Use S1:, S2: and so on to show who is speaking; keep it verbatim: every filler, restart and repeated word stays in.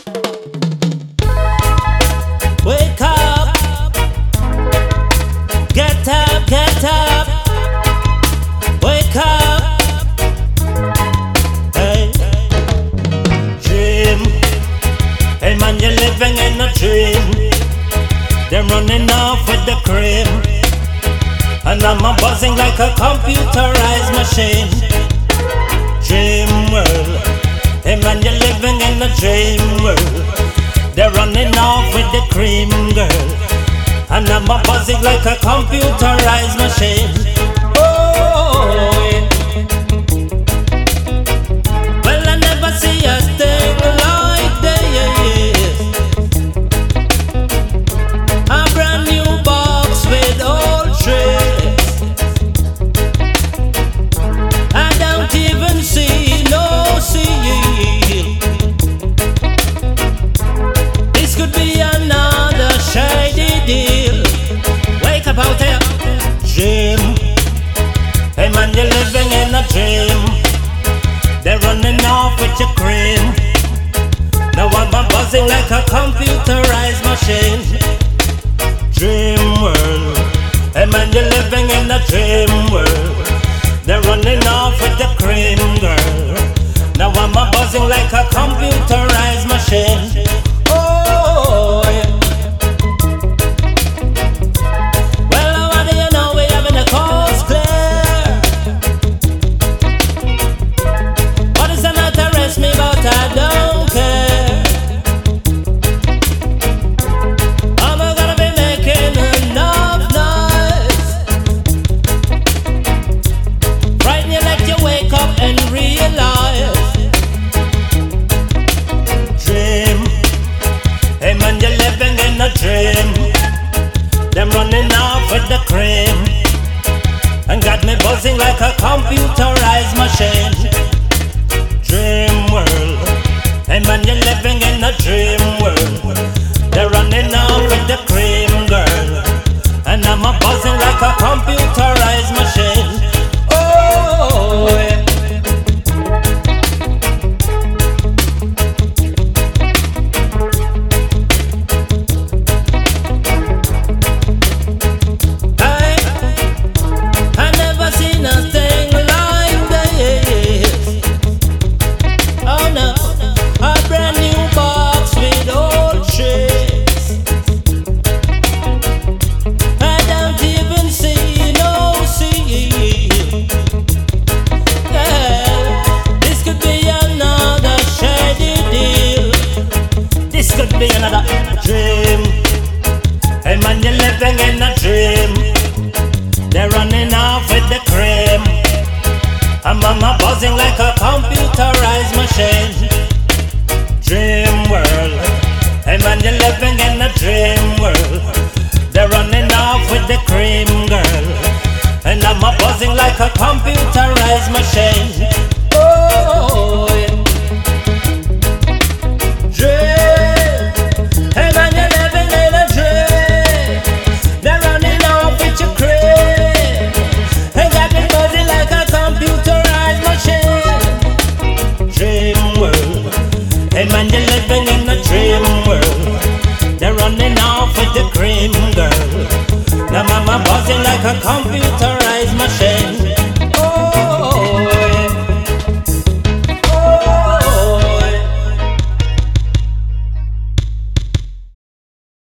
S1: Wake up, get up, get up, wake up. Hey, dream. Hey man, you're living in a dream. They're running off with the cream, and I'm a buzzing like a computerized machine. Dream world. Hey man, you're living in a dream world. They're running off with the cream, girl, and I'm a buzzing like a computerized machine. Oh, yeah. Well, I never see a thing like this. A brand new box with old tricks. I don't even see no seal. This could be another shady deal. Wake up out here, dream. Hey man, you're living in a dream. They're running off with your cream. Now I'm a buzzing like a computerized machine. Dream world. Hey man, you're living in a dream world. They're running off with the cream, girl. Now I'm a buzzing like a computerized machine. Oh, yeah. Well, what do you know? We're having the coast clear. What is the matter? Arrest me, but I don't care. I'm gonna be making enough noise. Right now, let you wake up and realize. Dream. Hey man, you're living in a dream. Them running off with the cream, and got me buzzing like a computerized machine. Dream world. Hey man, you're living in a dream world. They're running off with the cream, girl, and I'm a buzzing like a computerized machine. Oh, yeah. Be another dream. Hey man, you're living in a dream. They're running off with the cream, and mama buzzing like a computerized machine. Dream world. Hey man, you're living in a dream world. They're running off with the cream, girl, and I'm a buzzing like a computerized machine. Oh, yeah. Dream. Hey man, you're living in a dream. They're running off with your cream, and got me buzzing like a computerized machine. Dream world. Hey man, you're living in a dream world. They're running off with the cream, girl. Now mama buzzing like a computer